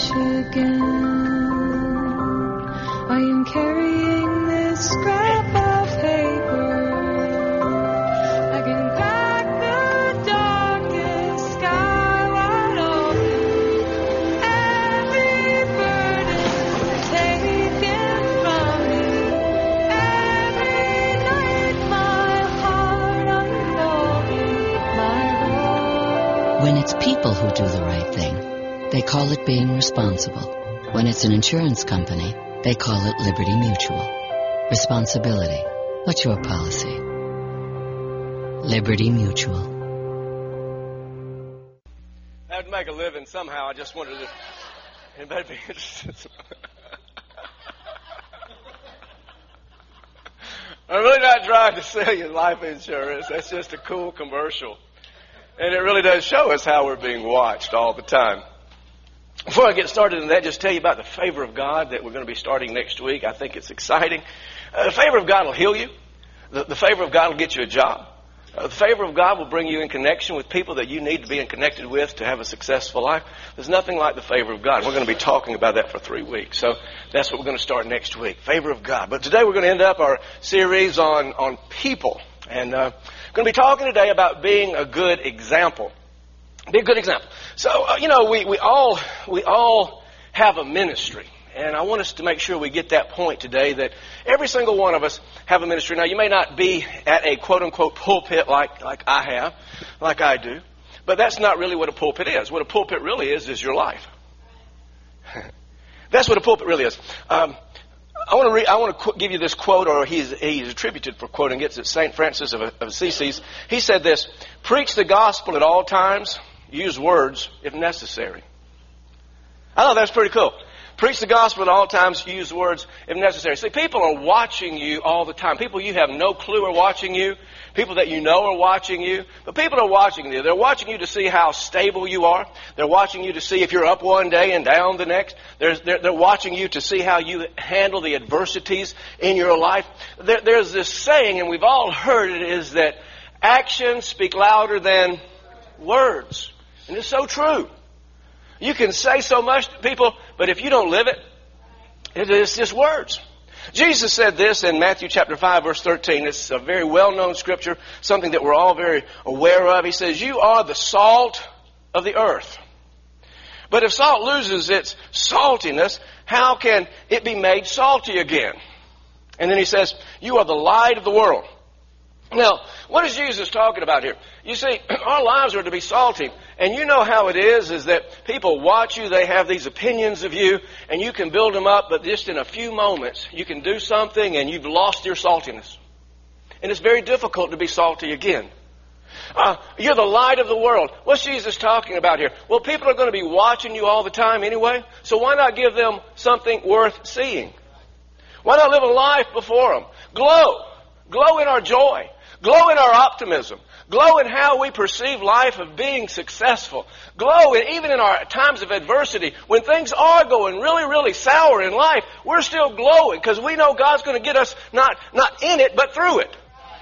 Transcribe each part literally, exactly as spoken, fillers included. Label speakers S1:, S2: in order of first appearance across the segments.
S1: watch again. I am carrying this scrap of paper. I can crack the darkest sky wide open. Every burden taken from me. Every night my heart unfolding my road.
S2: When it's people who do the right thing, they call it being responsible. When it's an insurance company, they call it Liberty Mutual. Responsibility. What's your policy? Liberty Mutual.
S3: I had to make a living somehow. I just wanted to... Anybody be interested? I'm really not trying to sell you life insurance. That's just a cool commercial. And it really does show us how we're being watched all the time. Before I get started in that, just tell you about the favor of God that we're going to be starting next week. I think it's exciting. Uh, the favor of God will heal you. The, the favor of God will get you a job. Uh, the favor of God will bring you in connection with people that you need to be in connected with to have a successful life. There's nothing like the favor of God. We're going to be talking about that for three weeks. So that's what we're going to start next week. Favor of God. But today we're going to end up our series on, on people. And uh, we're going to be talking today about being a good example. Be a good example. So, uh, you know, we, we all we all have a ministry. And I want us to make sure we get that point today that every single one of us have a ministry. Now, you may not be at a quote-unquote pulpit like, like I have, like I do. But that's not really what a pulpit is. What a pulpit really is is your life. That's what a pulpit really is. Um, I want to re- I want to qu- give you this quote, or he's, he's attributed for quoting it. It's Saint Francis of, of Assisi. He said this: "Preach the gospel at all times. Use words if necessary." I thought that's pretty cool. Preach the gospel at all times. Use words if necessary. See, people are watching you all the time. People you have no clue are watching you. People that you know are watching you. But people are watching you. They're watching you to see how stable you are. They're watching you to see if you're up one day and down the next. They're, they're, they're watching you to see how you handle the adversities in your life. There, there's this saying, and we've all heard it, is that actions speak louder than words. And it's so true. You can say so much to people, but if you don't live it, it's just words. Jesus said this in Matthew chapter five, verse thirteen. It's a very well-known scripture, something that we're all very aware of. He says, "You are the salt of the earth. But if salt loses its saltiness, how can it be made salty again?" And then he says, "You are the light of the world." Now, what is Jesus talking about here? You see, our lives are to be salty. And you know how it is, is that people watch you, they have these opinions of you, and you can build them up, but just in a few moments, you can do something and you've lost your saltiness. And it's very difficult to be salty again. Uh, you're the light of the world. What's Jesus talking about here? Well, people are going to be watching you all the time anyway, so why not give them something worth seeing? Why not live a life before them? Glow. Glow in our joy. Glow in our optimism. Glow in how we perceive life of being successful. Glow in, even in our times of adversity. When things are going really, really sour in life, we're still glowing because we know God's going to get us not, not in it, but through it.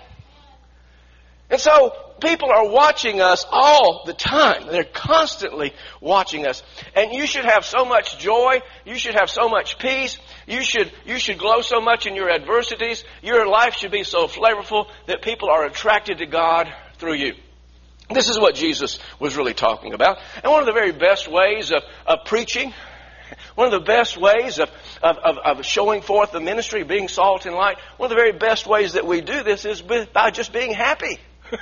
S3: And so people are watching us all the time. They're constantly watching us. And you should have so much joy. You should have so much peace. You should, you should glow so much in your adversities. Your life should be so flavorful that people are attracted to God through you. This is what Jesus was really talking about. And one of the very best ways of, of preaching, one of the best ways of, of, of, of showing forth the ministry, being salt and light, one of the very best ways that we do this is by just being happy.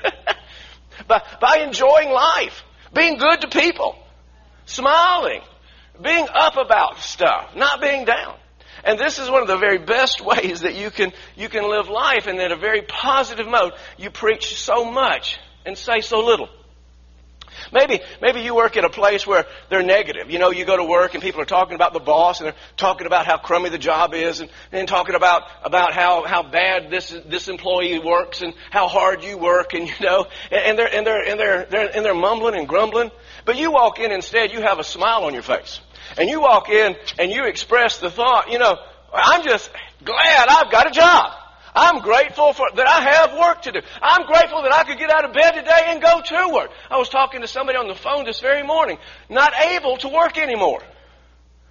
S3: by, by enjoying life, being good to people, smiling, being up about stuff, not being down. And this is one of the very best ways that you can you can live life, and in a very positive mode. You preach so much and say so little. Maybe maybe you work at a place where they're negative. You know, you go to work and people are talking about the boss, and they're talking about how crummy the job is, and then talking about about how, how bad this this employee works and how hard you work, and you know, and they're and they're and they're, they're and they're mumbling and grumbling. But you walk in instead, you have a smile on your face. And you walk in and you express the thought, you know, I'm just glad I've got a job. I'm grateful for that I have work to do. I'm grateful that I could get out of bed today and go to work. I was talking to somebody on the phone this very morning, not able to work anymore.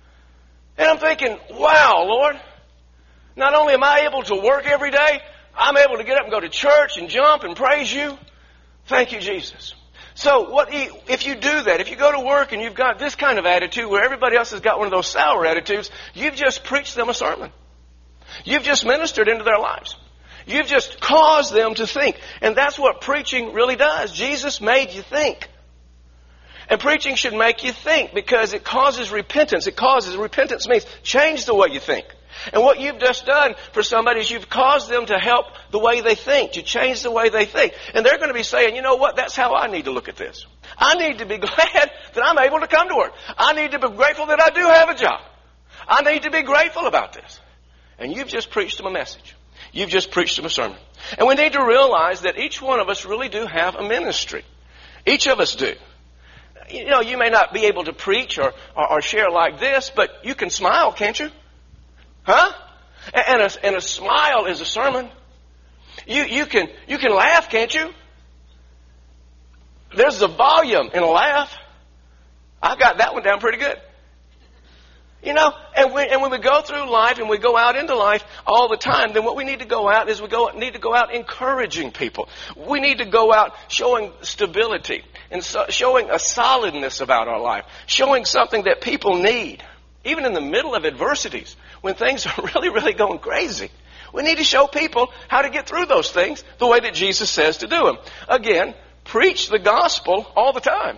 S3: And I'm thinking, wow, Lord, not only am I able to work every day, I'm able to get up and go to church and jump and praise you. Thank you, Jesus. So what if you do that, if you go to work and you've got this kind of attitude where everybody else has got one of those sour attitudes, you've just preached them a sermon. You've just ministered into their lives. You've just caused them to think. And that's what preaching really does. Jesus made you think. And preaching should make you think because it causes repentance. It causes, repentance means change the way you think. And what you've just done for somebody is you've caused them to help the way they think, to change the way they think. And they're going to be saying, you know what, that's how I need to look at this. I need to be glad that I'm able to come to work. I need to be grateful that I do have a job. I need to be grateful about this. And you've just preached them a message. You've just preached them a sermon. And we need to realize that each one of us really do have a ministry. Each of us do. You know, you may not be able to preach or, or, or share like this, but you can smile, can't you? Huh? And a, and a smile is a sermon. You, you can, you can laugh, can't you? There's a volume in a laugh. I've got that one down pretty good. You know, and, we, and when we go through life and we go out into life all the time, then what we need to go out is we go, need to go out encouraging people. We need to go out showing stability and so, showing a solidness about our life, showing something that people need. Even in the middle of adversities, when things are really, really going crazy, we need to show people how to get through those things the way that Jesus says to do them. Again, preach the gospel all the time.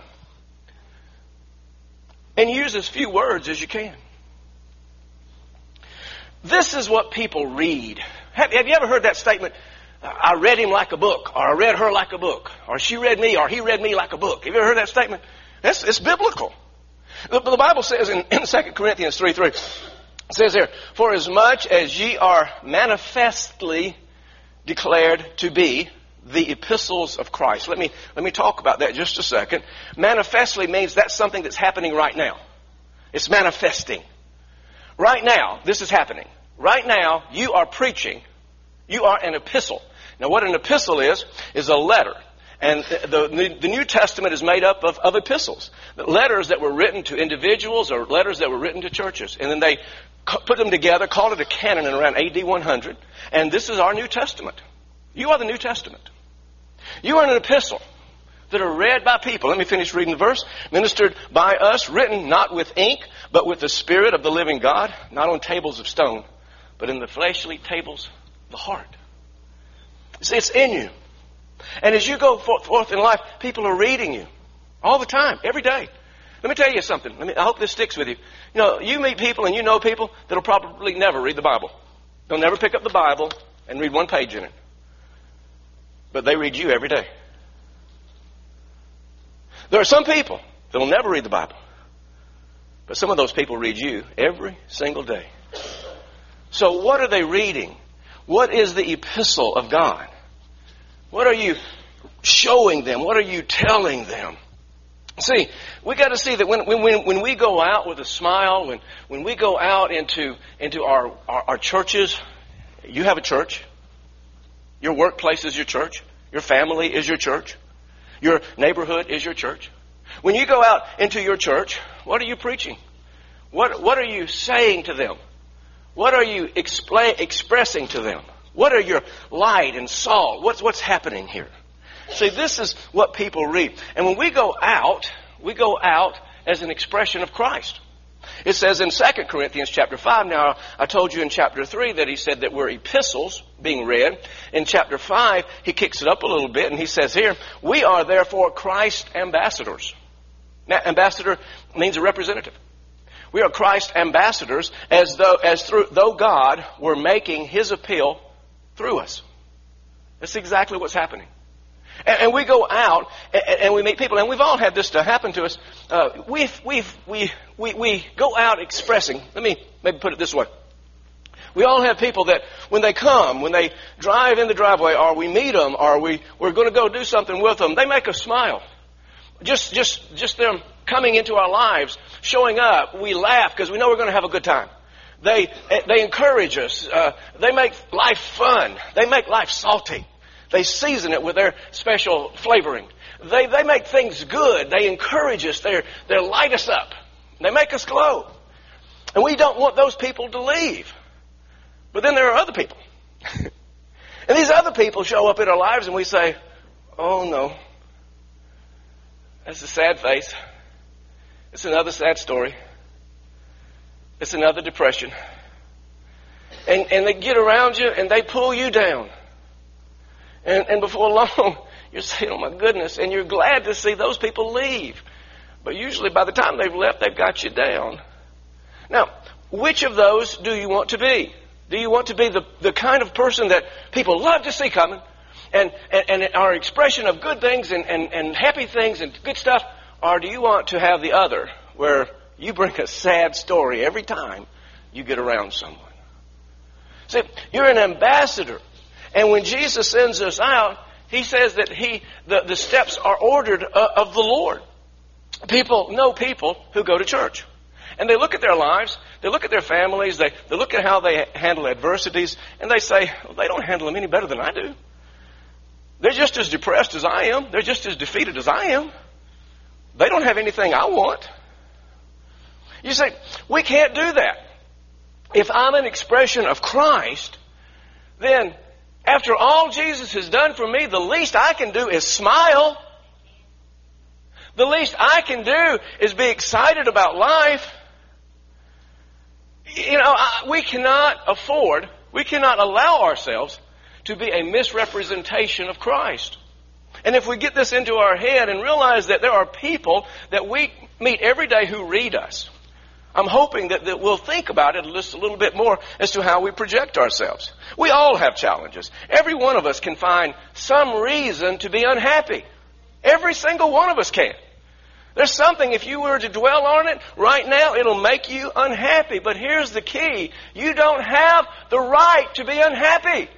S3: And use as few words as you can. This is what people read. Have, have you ever heard that statement? I read him like a book, or I read her like a book, or she read me, or he read me like a book. Have you ever heard that statement? That's, it's biblical. The, the Bible says in, in Second Corinthians three three, it says here, for as much as ye are manifestly declared to be the epistles of Christ. Let me, let me talk about that just a second. Manifestly means that's something that's happening right now. It's manifesting. Right now, this is happening. Right now, you are preaching. You are an epistle. Now, what an epistle is, is a letter. And the, the, the New Testament is made up of, of epistles. Letters that were written to individuals or letters that were written to churches. And then they put them together, called it a canon in around A D one hundred. And this is our New Testament. You are the New Testament. You are an epistle that are read by people. Let me finish reading the verse. Ministered by us, written not with ink, but with the Spirit of the living God, not on tables of stone, but in the fleshly tables of the heart. See, it's in you. And as you go forth in life, people are reading you all the time, every day. Let me tell you something. Let me, I hope this sticks with you. You know, you meet people and you know people that'll probably never read the Bible. They'll never pick up the Bible and read one page in it. But they read you every day. There are some people that'll never read the Bible. But some of those people read you every single day. So what are they reading? What is the epistle of God? What are you showing them? What are you telling them? See, we got to see that when, when, when we go out with a smile, when, when we go out into, into our, our, our churches, you have a church. Your workplace is your church. Your family is your church. Your neighborhood is your church. When you go out into your church, what are you preaching? What, what are you saying to them? What are you expla- expressing to them? What are your light and salt? What's, what's happening here? See, this is what people read. And when we go out, we go out as an expression of Christ. It says in Second Corinthians chapter five, now I told you in chapter three that he said that we're epistles being read. In chapter five, he kicks it up a little bit and he says here, we are therefore Christ ambassadors. Now, ambassador means a representative. We are Christ ambassadors as though, as through, though God were making his appeal through us. That's exactly what's happening. And, and we go out and, and we meet people, and we've all had this to happen to us. Uh, we've, we've, we, we, we go out expressing. Let me maybe put it this way. We all have people that when they come, when they drive in the driveway, or we meet them, or we, we're going to go do something with them, they make us smile. Just, just, just them coming into our lives, showing up, we laugh because we know we're going to have a good time. They, they encourage us. Uh, they make life fun. They make life salty. They season it with their special flavoring. They, they make things good. They encourage us. They, they light us up. They make us glow. And we don't want those people to leave. But then there are other people. And these other people show up in our lives and we say, oh no, that's a sad face. It's another sad story. It's another depression. And, and they get around you and they pull you down. And, and before long, you're saying, oh my goodness, and you're glad to see those people leave. But usually by the time they've left, they've got you down. Now, which of those do you want to be? Do you want to be the, the kind of person that people love to see coming and, and, and our expression of good things and, and, and happy things and good stuff? Or do you want to have the other where you bring a sad story every time you get around someone? See, you're an ambassador. And when Jesus sends us out, he says that he the, the steps are ordered uh, of the Lord. People know people who go to church. And they look at their lives, they look at their families, they, they look at how they handle adversities, and they say, well, they don't handle them any better than I do. They're just as depressed as I am. They're just as defeated as I am. They don't have anything I want. You say, we can't do that. If I'm an expression of Christ, then after all Jesus has done for me, the least I can do is smile. The least I can do is be excited about life. You know, we cannot afford, we cannot allow ourselves to be a misrepresentation of Christ. And if we get this into our head and realize that there are people that we meet every day who read us, I'm hoping that, that we'll think about it just a little bit more as to how we project ourselves. We all have challenges. Every one of us can find some reason to be unhappy. Every single one of us can. There's something, if you were to dwell on it right now, it'll make you unhappy. But here's the key. You don't have the right to be unhappy.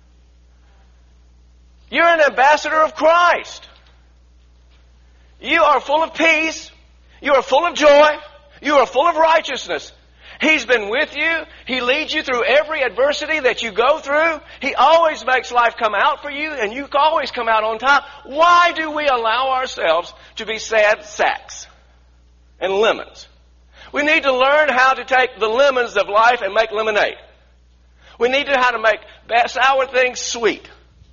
S3: You're an ambassador of Christ. You are full of peace. You are full of joy. You are full of righteousness. He's been with you. He leads you through every adversity that you go through. He always makes life come out for you, and you always come out on top. Why do we allow ourselves to be sad sacks and lemons? We need to learn how to take the lemons of life and make lemonade. We need to know how to make sour things sweet.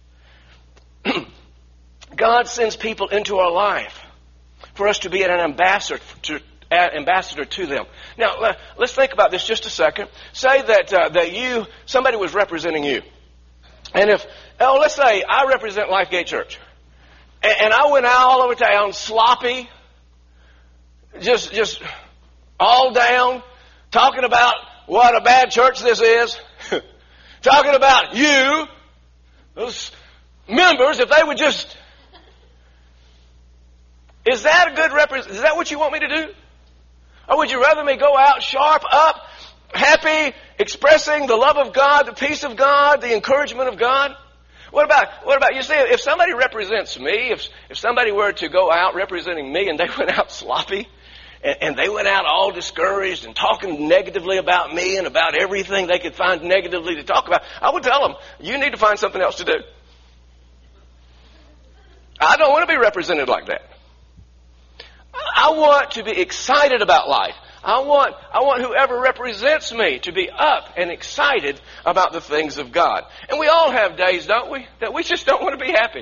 S3: God sends people into our life for us to be an ambassador to ambassador to them. Now, let's think about this just a second. Say that uh, that you, somebody was representing you. And if, oh, let's say I represent Lifegate Church. And, and I went out all over town sloppy, just, just all down, talking about what a bad church this is, talking about you, those members, if they would just, is that a good represent? Is that what you want me to do? Or would you rather me go out sharp, up, happy, expressing the love of God, the peace of God, the encouragement of God? What about, what about, you see, if somebody represents me, if if somebody were to go out representing me and they went out sloppy, and, and they went out all discouraged and talking negatively about me and about everything they could find negatively to talk about, I would tell them, you need to find something else to do. I don't want to be represented like that. I want to be excited about life. I want, I want whoever represents me to be up and excited about the things of God. And we all have days, don't we, that we just don't want to be happy.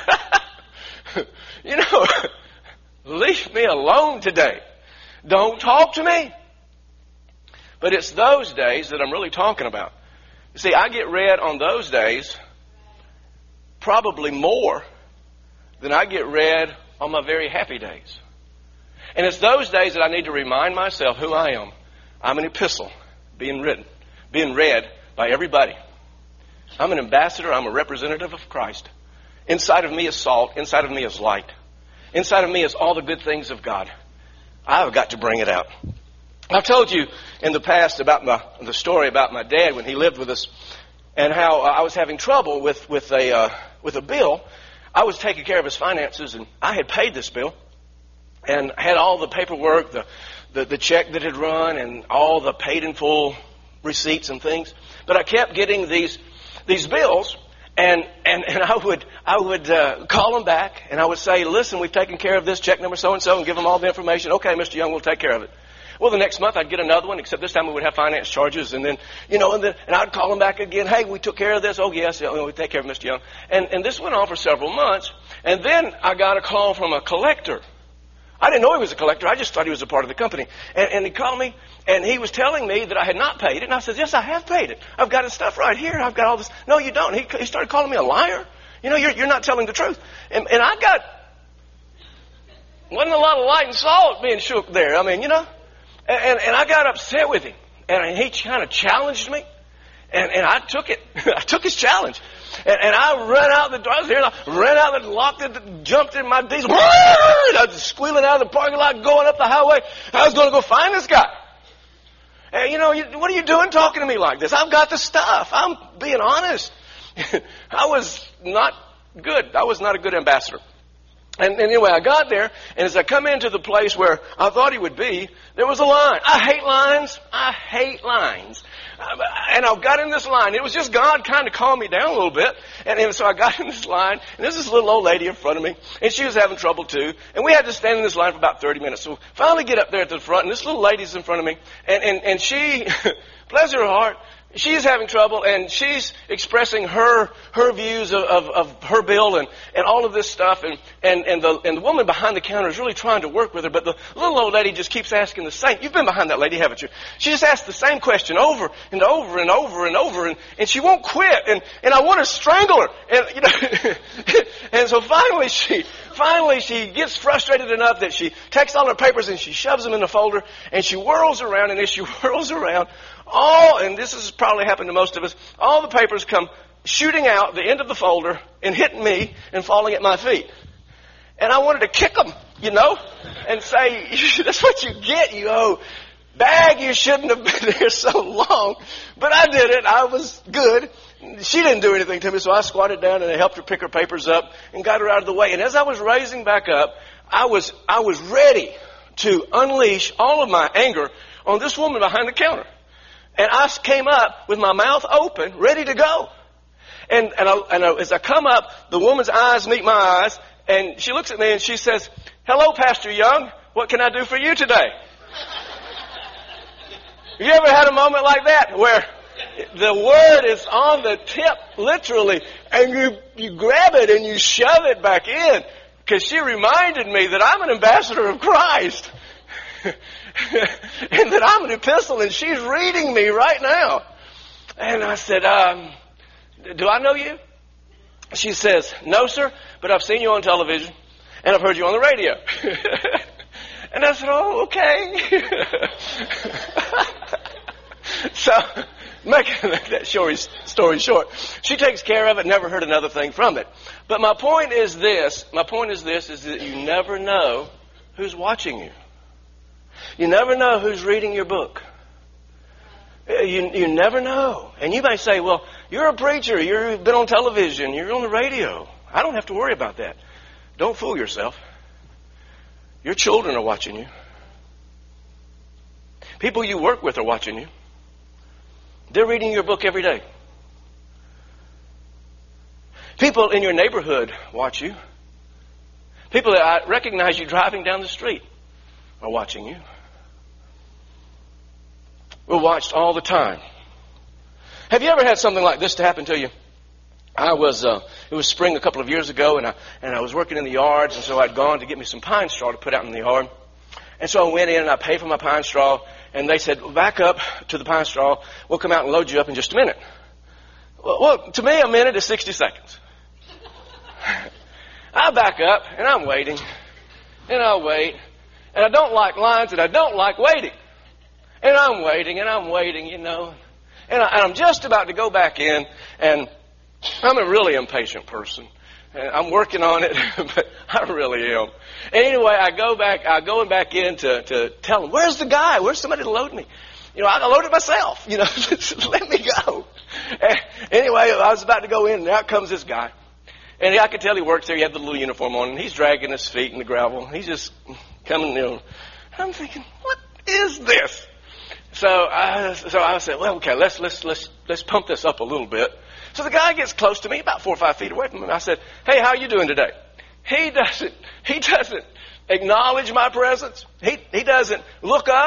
S3: You know, leave me alone today. Don't talk to me. But it's those days that I'm really talking about. You see, I get read on those days probably more than I get read on my very happy days. And it's those days that I need to remind myself who I am. I'm an epistle being written, being read by everybody. I'm an ambassador. I'm a representative of Christ. Inside of me is salt. Inside of me is light. Inside of me is all the good things of God. I've got to bring it out. I've told you in the past about my, the story about my dad when he lived with us and how I was having trouble with, with, a, uh, with a bill. I was taking care of his finances, and I had paid this bill. And had all the paperwork, the, the, the check that had run, and all the paid in full receipts and things. But I kept getting these these bills, and and, and I would I would uh, call them back, and I would say, listen, we've taken care of this, check number so and so, and give them all the information. Okay, Mister Young, we'll take care of it. Well, the next month I'd get another one, except this time we would have finance charges. And then, you know, and then and I'd call them back again. Hey, we took care of this. Oh, yes, you know, we take care of Mister Young. And, and this went on for several months. And then I got a call from a collector. I didn't know he was a collector. I just thought he was a part of the company. And, and he called me, and he was telling me that I had not paid it. And I said, yes, I have paid it. I've got his stuff right here. I've got all this. No, you don't. He, he started calling me a liar. You know, you're, you're not telling the truth. And, and I got, wasn't a lot of light and salt being shook there. I mean, you know. And, and, and I got upset with him. And he kind of challenged me. And, and I took it. I took his challenge. And, and I ran out the door. I was here, and I ran out and locked it, jumped in my diesel. And I was squealing out of the parking lot, going up the highway. I was going to go find this guy. And, you know, you, what are you doing talking to me like this? I've got the stuff. I'm being honest. I was not good. I was not a good ambassador. And, and anyway, I got there, and as I come into the place where I thought he would be, there was a line. I hate lines. I hate lines. And I got in this line. It was just God kind of calmed me down a little bit. And, and so I got in this line, and there's this little old lady in front of me, and she was having trouble too. And we had to stand in this line for about thirty minutes. So finally get up there at the front, and this little lady's in front of me, and, and, and she, bless her heart, she's having trouble, and she's expressing her her views of, of, of her bill and, and all of this stuff. And, and, and, the, and the woman behind the counter is really trying to work with her, but the little old lady just keeps asking the same. You've been behind that lady, haven't you? She just asks the same question over and over and over and over, and, and she won't quit. And, and I want to strangle her. And, you know, and so finally she finally she gets frustrated enough that she takes all her papers and she shoves them in the folder, and she whirls around, and as she whirls around, all, and this has probably happened to most of us, all the papers come shooting out the end of the folder and hitting me and falling at my feet. And I wanted to kick them, you know, and say, that's what you get, you old bag. You shouldn't have been here so long. But I did it. I was good. She didn't do anything to me, so I squatted down and I helped her pick her papers up and got her out of the way. And as I was raising back up, I was I was ready to unleash all of my anger on this woman behind the counter. And I came up with my mouth open, ready to go. And, and, I, and I, as I come up, the woman's eyes meet my eyes, and she looks at me and she says, hello, Pastor Young. What can I do for you today? Have you ever had a moment like that where the word is on the tip, literally, and you, you grab it and you shove it back in? Because she reminded me that I'm an ambassador of Christ. And that I'm an epistle, and she's reading me right now. And I said, um, do I know you? She says, no, sir, but I've seen you on television, and I've heard you on the radio. And I said, oh, okay. So, making that story short, she takes care of it, never heard another thing from it. But my point is this, my point is this, is that you never know who's watching you. You never know who's reading your book. You, you never know. And you may say, well, you're a preacher. You've been on television. You're on the radio. I don't have to worry about that. Don't fool yourself. Your children are watching you. People you work with are watching you. They're reading your book every day. People in your neighborhood watch you. People that recognize you driving down the street are watching you. We're watched all the time. Have you ever had something like this to happen to you? I was, uh, it was spring a couple of years ago, and I, and I was working in the yards, and so I'd gone to get me some pine straw to put out in the yard. And so I went in and I paid for my pine straw, and they said, well, back up to the pine straw. We'll come out and load you up in just a minute. Well, well to me, a minute is sixty seconds. I back up, and I'm waiting, and I wait. And I don't like lines, and I don't like waiting. And I'm waiting, and I'm waiting, you know. And, I, and I'm just about to go back in, and I'm a really impatient person. And I'm working on it, but I really am. Anyway, I go back, I go back in to, to tell them, where's the guy? Where's somebody to load me? You know, I load it myself. You know, let me go. And anyway, I was about to go in, and out comes this guy. And I could tell he works there. He had the little uniform on, and he's dragging his feet in the gravel. He's just coming, you know. I'm thinking, what is this? So I, so I said, well, okay, let's let's let's let's pump this up a little bit. So the guy gets close to me, about four or five feet away from me. And I said, hey, how are you doing today? He doesn't he doesn't acknowledge my presence. He he doesn't look up.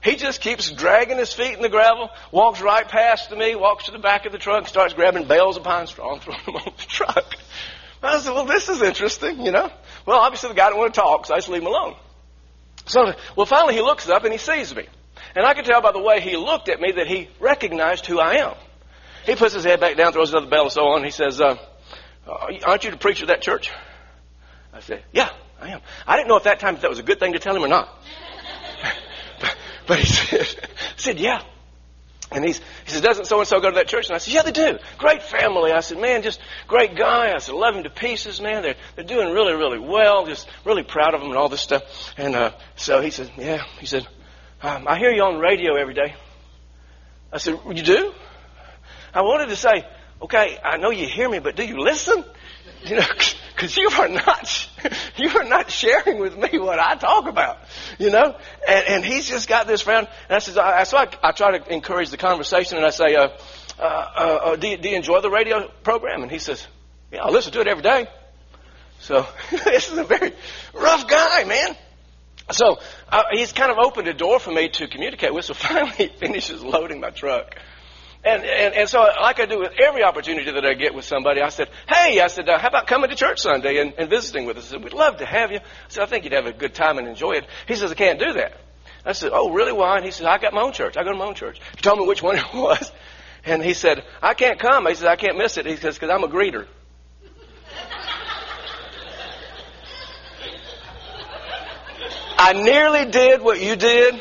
S3: he just keeps dragging his feet in the gravel, walks right past me, walks to the back of the truck, and starts grabbing bales of pine straw and throwing them on the truck. I said, well, this is interesting, you know. Well, obviously the guy didn't want to talk, so I just leave him alone. So, well, finally he looks up and he sees me. And I could tell by the way he looked at me that he recognized who I am. He puts his head back down, throws another bale of so on, and he says, uh, aren't you the preacher of that church? I said, yeah, I am. I didn't know at that time if that was a good thing to tell him or not. but, but he said, said, yeah. And he's, he says, doesn't so-and-so go to that church? And I said, yeah, they do. Great family. I said, man, just great guy. I said, love him to pieces, man. They're, they're doing really, really well. Just really proud of them and all this stuff. And uh, so he said, yeah. He said, um, I hear you on the radio every day. I said, you do? I wanted to say, okay, I know you hear me, but do you listen? You know, because you are not, you are not sharing with me what I talk about, you know. And, and he's just got this frown. And I says, I, so I, I try to encourage the conversation, and I say, uh, uh, uh, do, you, do you enjoy the radio program? And he says, yeah, I listen to it every day. So this is a very rough guy, man. So uh, he's kind of opened a door for me to communicate with. So finally, he finishes loading my truck. And, and and so like I do with every opportunity that I get with somebody, I said, hey, I said, uh, how about coming to church Sunday and, and visiting with us? I said, we'd love to have you. I said, I think you'd have a good time and enjoy it. He says, I can't do that. I said, oh, really? Why? And he said, I got my own church. I go to my own church. He told me which one it was. And he said, I can't come. He said, I can't miss it. He says, because I'm a greeter. I nearly did what you did.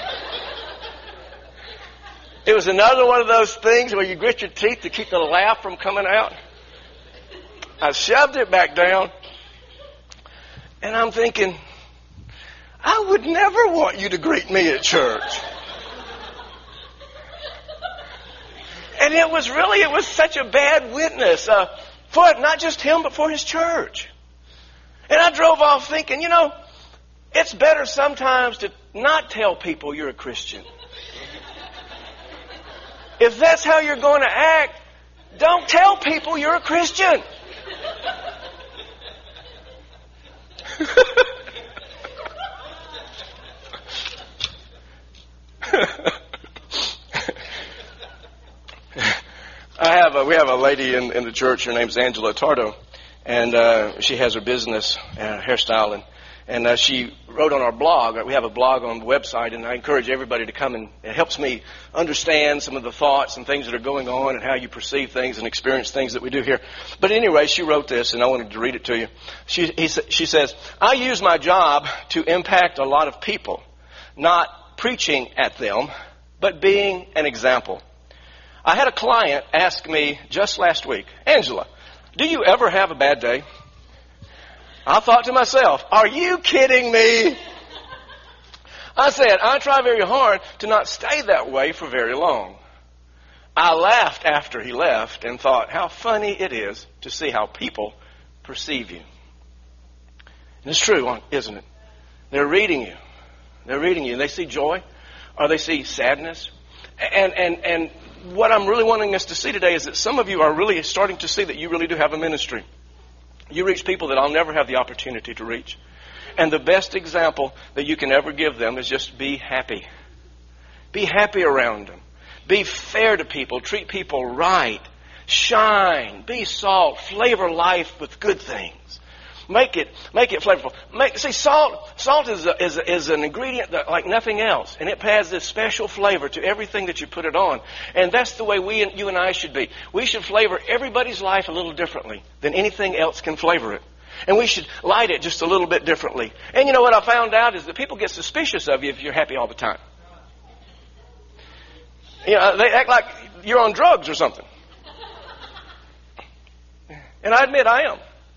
S3: It was another one of those things where you grit your teeth to keep the laugh from coming out. I shoved it back down. And I'm thinking, I would never want you to greet me at church. And it was really, it was such a bad witness uh, for not just him, but for his church. And I drove off thinking, you know, it's better sometimes to not tell people you're a Christian. If that's how you're going to act, don't tell people you're a Christian. I have a, we have a lady in, in the church. Her name's Angela Tardo, and uh, she has her business, uh, hairstyle, and and uh, she wrote on our blog. We have a blog on the website, and I encourage everybody to come, and it helps me understand some of the thoughts and things that are going on and how you perceive things and experience things that we do here. But anyway, she wrote this, and I wanted to read it to you. She, he, she says, I use my job to impact a lot of people, not preaching at them, but being an example. I had a client ask me just last week, Angela, do you ever have a bad day? I thought to myself, are you kidding me? I said, I try very hard to not stay that way for very long. I laughed after he left and thought, how funny it is to see how people perceive you. And it's true, isn't it? They're reading you. They're reading you. They see joy or they see sadness. And, and, and what I'm really wanting us to see today is that some of you are really starting to see that you really do have a ministry. You reach people that I'll never have the opportunity to reach. And the best example that you can ever give them is just be happy. Be happy around them. Be fair to people. Treat people right. Shine. Be salt. Flavor life with good things. Make it, make it flavorful. Make, see, salt, salt is a, is a, is an ingredient that, like nothing else, and it has this special flavor to everything that you put it on. And that's the way we, you and I, should be. We should flavor everybody's life a little differently than anything else can flavor it. And we should light it just a little bit differently. And you know what I found out is that people get suspicious of you if you're happy all the time. You know, they act like you're on drugs or something. And I admit I am.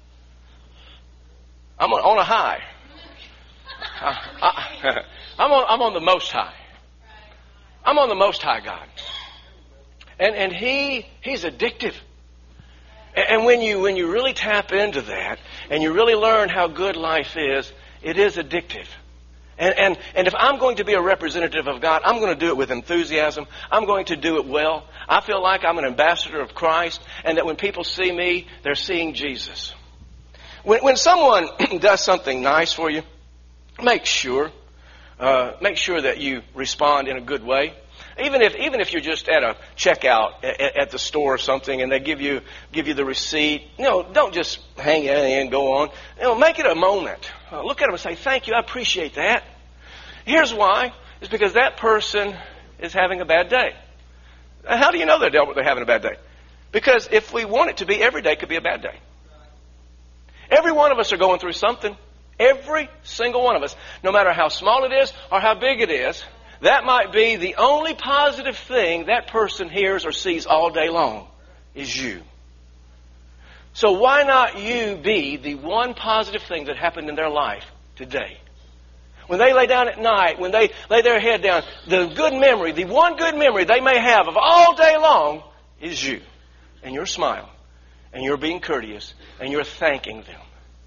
S3: I'm on, on a high. I, I, I'm on, I'm on the most high. I'm on the most high God. And, and he, he's addictive. And, and when you, when you really tap into that and you really learn how good life is, it is addictive. And, and, and if I'm going to be a representative of God, I'm going to do it with enthusiasm. I'm going to do it well. I feel like I'm an ambassador of Christ, and that when people see me, they're seeing Jesus. When, when someone does something nice for you, make sure Uh, make sure that you respond in a good way. Even if even if you're just at a checkout at, at the store or something, and they give you give you the receipt, you know, don't just hang it and go on. You know, make it a moment. Uh, look at them and say, "Thank you, I appreciate that." Here's why: it's because that person is having a bad day. How do you know they're they're having a bad day? Because if we want it to be, every day could be a bad day. Every one of us are going through something. Every single one of us, no matter how small it is or how big it is. That might be the only positive thing that person hears or sees all day long is you. So why not you be the one positive thing that happened in their life today? When they lay down at night, when they lay their head down, the good memory, the one good memory they may have of all day long is you. And your smile. And you're being courteous. And you're thanking them.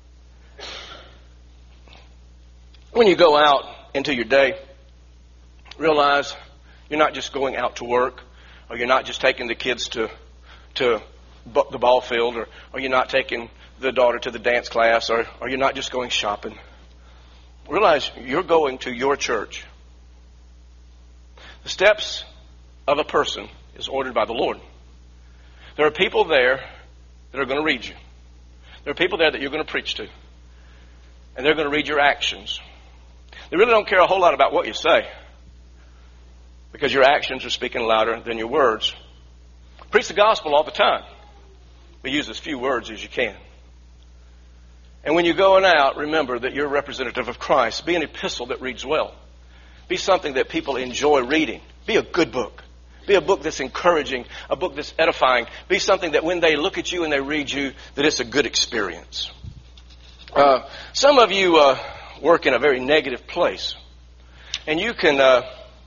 S3: When you go out into your day, realize you're not just going out to work, or you're not just taking the kids to to the ball field, or, or you're not taking the daughter to the dance class, or, or you're not just going shopping. Realize you're going to your church. The steps of a person is ordered by the Lord. There are people there that are going to read you. There are people there that you're going to preach to. And they're going to read your actions. They really don't care a whole lot about what you say, because your actions are speaking louder than your words. Preach the gospel all the time, but use as few words as you can. And when you're going out, remember that you're a representative of Christ. Be an epistle that reads well. Be something that people enjoy reading. Be a good book. Be a book that's encouraging, a book that's edifying. Be something that when they look at you and they read you, that it's a good experience. Uh, some of you uh, work in a very negative place. And you can... Uh,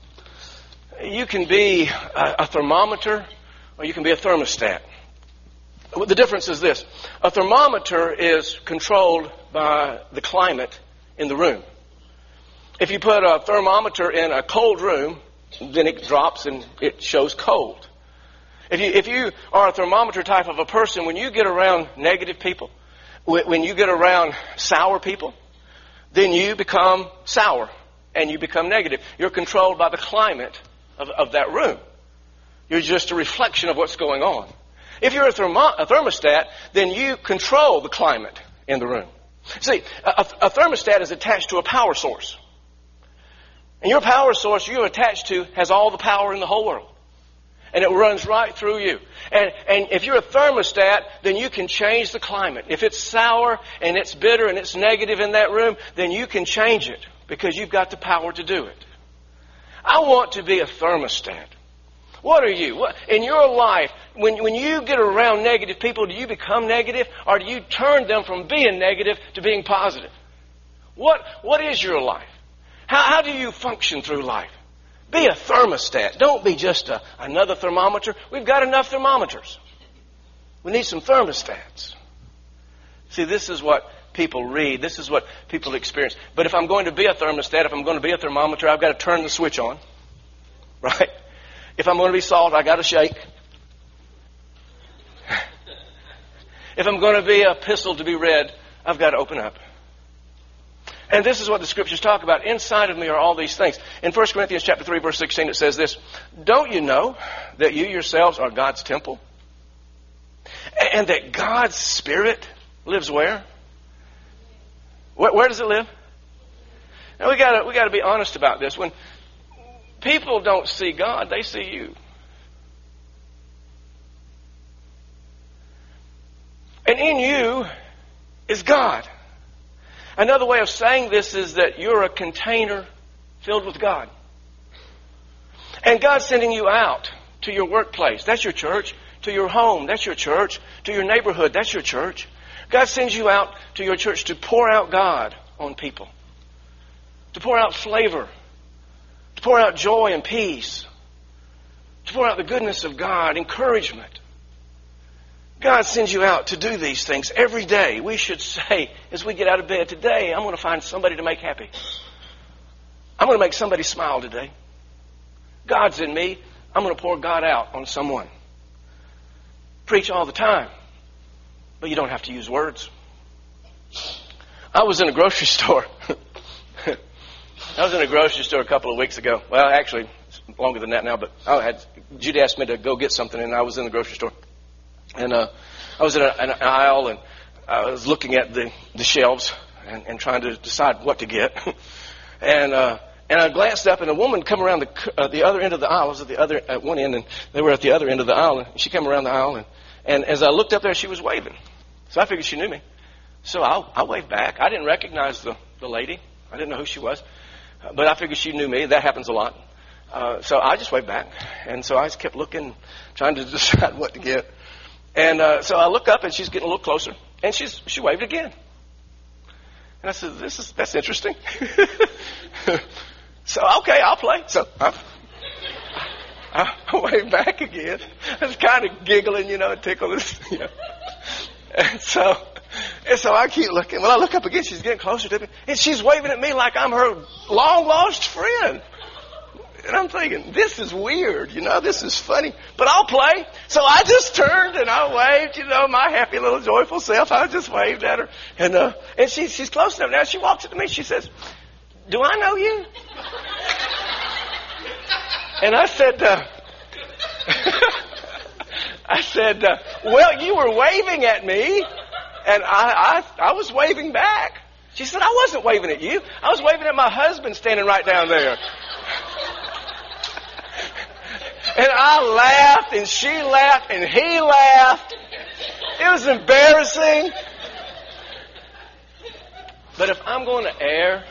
S3: You can be a thermometer or you can be a thermostat. The difference is this. A thermometer is controlled by the climate in the room. If you put a thermometer in a cold room, then it drops and it shows cold. If you, if you are a thermometer type of a person, when you get around negative people, when you get around sour people, then you become sour and you become negative. You're controlled by the climate Of, of that room. You're just a reflection of what's going on. If you're a, thermo- a thermostat, then you control the climate in the room. See, a, a thermostat is attached to a power source. And your power source you're attached to has all the power in the whole world. And it runs right through you. And, and if you're a thermostat, then you can change the climate. If it's sour and it's bitter and it's negative in that room, then you can change it because you've got the power to do it. I want to be a thermostat. What are you? What, in your life, when, when you get around negative people, do you become negative or do you turn them from being negative to being positive? What, what is your life? How, how do you function through life? Be a thermostat. Don't be just a, another thermometer. We've got enough thermometers. We need some thermostats. See, this is what people read. This is what people experience. But if I'm going to be a thermostat, if I'm going to be a thermometer, I've got to turn the switch on. Right? If I'm going to be salt, I've got to shake. If I'm going to be a epistle to be read, I've got to open up. And this is what the scriptures talk about. Inside of me are all these things. In First Corinthians chapter three, verse sixteen, it says this. Don't you know that you yourselves are God's temple? And that God's Spirit lives where? Where, where does it live? Now we got we got to be honest about this. When people don't see God, they see you. And in you is God. Another way of saying this is that you're a container filled with God. And God's sending you out to your workplace. That's your church. To your home. That's your church. To your neighborhood. That's your church. God sends you out to your church to pour out God on people. To pour out flavor. To pour out joy and peace. To pour out the goodness of God, encouragement. God sends you out to do these things every day. We should say, as we get out of bed, today I'm going to find somebody to make happy. I'm going to make somebody smile today. God's in me. I'm going to pour God out on someone. Preach all the time. But you don't have to use words. I was in a grocery store. I was in a grocery store a couple of weeks ago. Well, actually, it's longer than that now, but I had Judy asked me to go get something, and I was in the grocery store. And uh, I was in a, an aisle, and I was looking at the, the shelves and, and trying to decide what to get. and uh, and I glanced up, and a woman come around the uh, the other end of the aisle. I was at the other at one end, and they were at the other end of the aisle. And she came around the aisle, and, and as I looked up there, she was waving. So I figured she knew me. So I, I waved back. I didn't recognize the, the lady. I didn't know who she was. Uh, but I figured she knew me. That happens a lot. Uh, so I just waved back. And so I just kept looking, trying to decide what to get. And uh, so I look up, and she's getting a little closer. And she's she waved again. And I said, "This is that's interesting." So, okay, I'll play. So I, I, I waved back again. I was kind of giggling, you know, tickling. You know. And so, and so I keep looking. When I look up again, she's getting closer to me. And she's waving at me like I'm her long-lost friend. And I'm thinking, this is weird, you know, this is funny. But I'll play. So I just turned and I waved, you know, my happy little joyful self. I just waved at her. And uh, and she, she's close enough now. She walks up to me. She says, "Do I know you?" And I said, uh, I said, uh, "Well, you were waving at me, and I, I I was waving back." She said, "I wasn't waving at you. I was waving at my husband standing right down there." And I laughed, and she laughed, and he laughed. It was embarrassing. But if I'm going to err,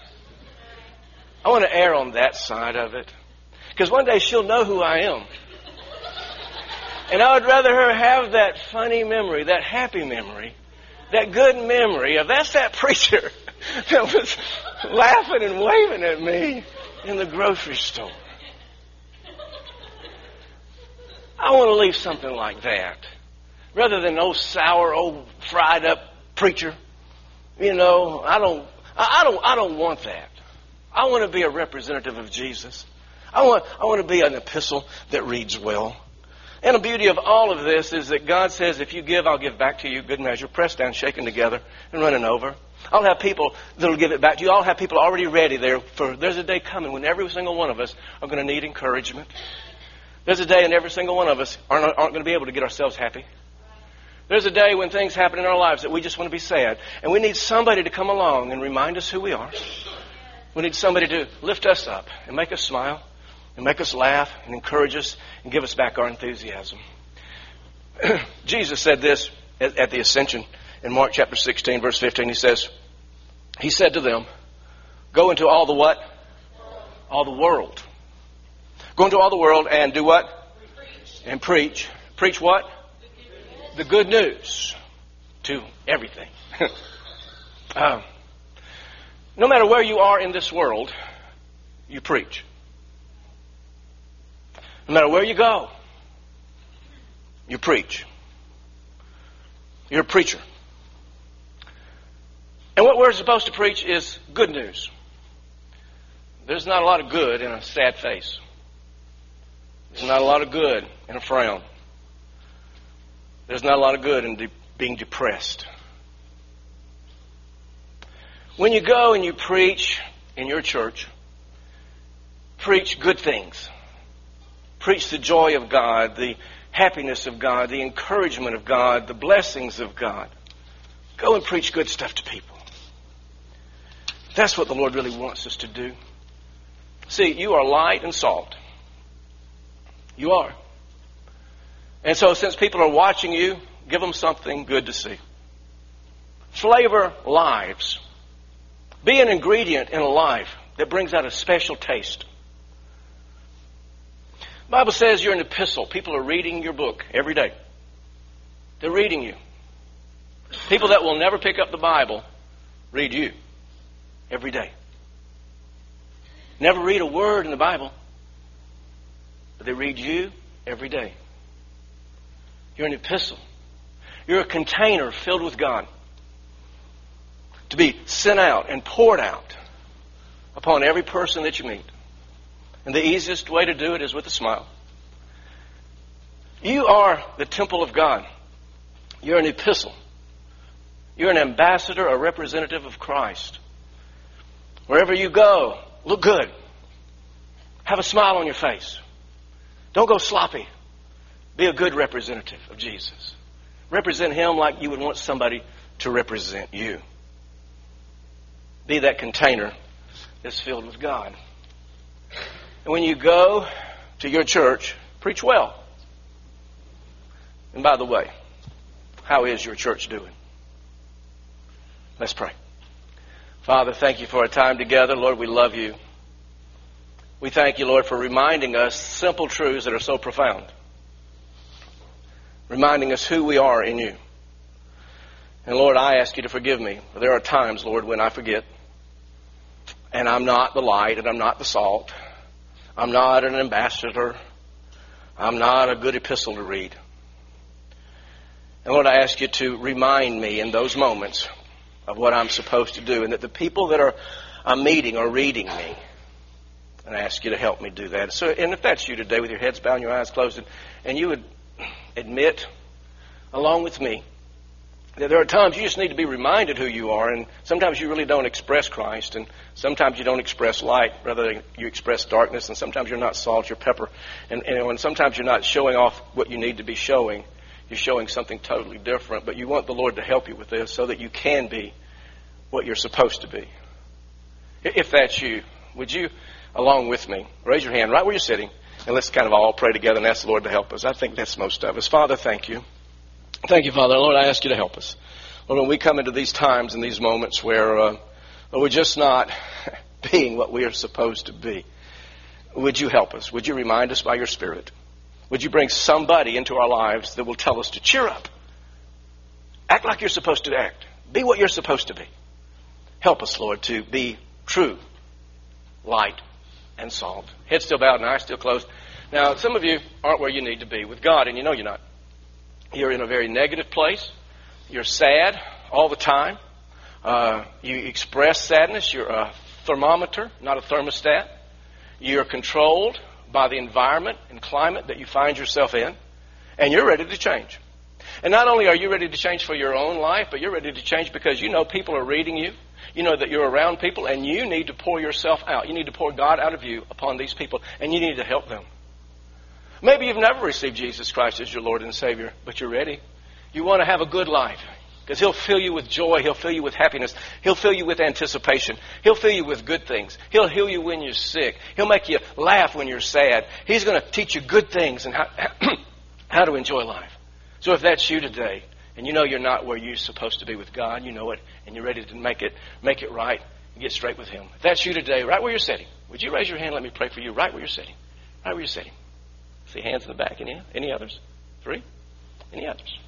S3: I want to err on that side of it. Because one day she'll know who I am. And I would rather her have that funny memory, that happy memory, that good memory of that's that preacher that was laughing and waving at me in the grocery store. I want to leave something like that. Rather than old sour, old fried up preacher. You know, I don't I don't I don't want that. I want to be a representative of Jesus. I want I want to be an epistle that reads well. And the beauty of all of this is that God says, if you give, I'll give back to you, good measure, pressed down, shaken together, and running over. I'll have people that will give it back to you. I'll have people already ready there. For there's a day coming when every single one of us are going to need encouragement. There's a day when every single one of us aren't, aren't going to be able to get ourselves happy. There's a day when things happen in our lives that we just want to be sad. And we need somebody to come along and remind us who we are. We need somebody to lift us up and make us smile and make us laugh and encourage us and give us back our enthusiasm. Jesus said this at, at the Ascension in Mark chapter sixteen, verse fifteen. He says, He said to them, "Go into all the what? All the world. Go into all the world and do what? Preach. And preach. Preach what? The good news to everything." um, no matter where you are in this world, you preach. No matter where you go, you preach. You're a preacher. And what we're supposed to preach is good news. There's not a lot of good in a sad face. There's not a lot of good in a frown. There's not a lot of good in de- being depressed. When you go and you preach in your church, preach good things. Preach the joy of God, the happiness of God, the encouragement of God, the blessings of God. Go and preach good stuff to people. That's what the Lord really wants us to do. See, you are light and salt. You are. And so since people are watching you, give them something good to see. Flavor lives. Be an ingredient in a life that brings out a special taste. The Bible says you're an epistle. People are reading your book every day. They're reading you. People that will never pick up the Bible read you every day. Never read a word in the Bible, but they read you every day. You're an epistle. You're a container filled with God to be sent out and poured out upon every person that you meet. And the easiest way to do it is with a smile. You are the temple of God. You're an epistle. You're an ambassador, a representative of Christ. Wherever you go, Look good. Have a smile on your face. Don't go sloppy. Be a good representative of Jesus. Represent Him like you would want somebody to represent you. Be that container that's filled with God. And when you go to your church, preach well. And by the way, how is your church doing? Let's pray. Father, thank you for our time together. Lord, we love you. We thank you, Lord, for reminding us simple truths that are so profound. Reminding us who we are in you. And Lord, I ask you to forgive me. There are times, Lord, when I forget. And I'm not the light and I'm not the salt. I'm not an ambassador. I'm not a good epistle to read. And Lord, I ask you to remind me in those moments of what I'm supposed to do, and that the people that are I'm meeting are reading me. And I ask you to help me do that. So, and if that's you today with your heads bowed and your eyes closed, and, and you would admit, along with me, that there are times you just need to be reminded who you are, and sometimes you really don't express Christ, and sometimes you don't express light, rather you express darkness, and sometimes you're not salt, you're pepper, and, and, and sometimes you're not showing off what you need to be showing. You're showing something totally different, but you want the Lord to help you with this so that you can be what you're supposed to be. If that's you, would you, along with me, raise your hand right where you're sitting, and let's kind of all pray together and ask the Lord to help us. I think that's most of us. Father, thank you. Thank you, Father. Lord, I ask you to help us. Lord, when we come into these times and these moments where uh, we're just not being what we are supposed to be, would you help us? Would you remind us by your Spirit? Would you bring somebody into our lives that will tell us to cheer up? Act like you're supposed to act. Be what you're supposed to be. Help us, Lord, to be true light and salt. Head still bowed and eyes still closed. Now, some of you aren't where you need to be with God, and you know you're not. You're in a very negative place. You're sad all the time. Uh, you express sadness. You're a thermometer, not a thermostat. You're controlled by the environment and climate that you find yourself in, and you're ready to change. And not only are you ready to change for your own life, but you're ready to change because you know people are reading you. You know that you're around people, and you need to pour yourself out. You need to pour God out of you upon these people, and you need to help them. Maybe you've never received Jesus Christ as your Lord and Savior, but you're ready. You want to have a good life because He'll fill you with joy. He'll fill you with happiness. He'll fill you with anticipation. He'll fill you with good things. He'll heal you when you're sick. He'll make you laugh when you're sad. He's going to teach you good things and how, how to enjoy life. So if that's you today, and you know you're not where you're supposed to be with God, you know it, and you're ready to make it make it right and get straight with Him. If that's you today, right where you're sitting, would you raise your hand? Let me pray for you right where you're sitting. Right where you're sitting. See hands in the back. Any, any others? Three? Any others?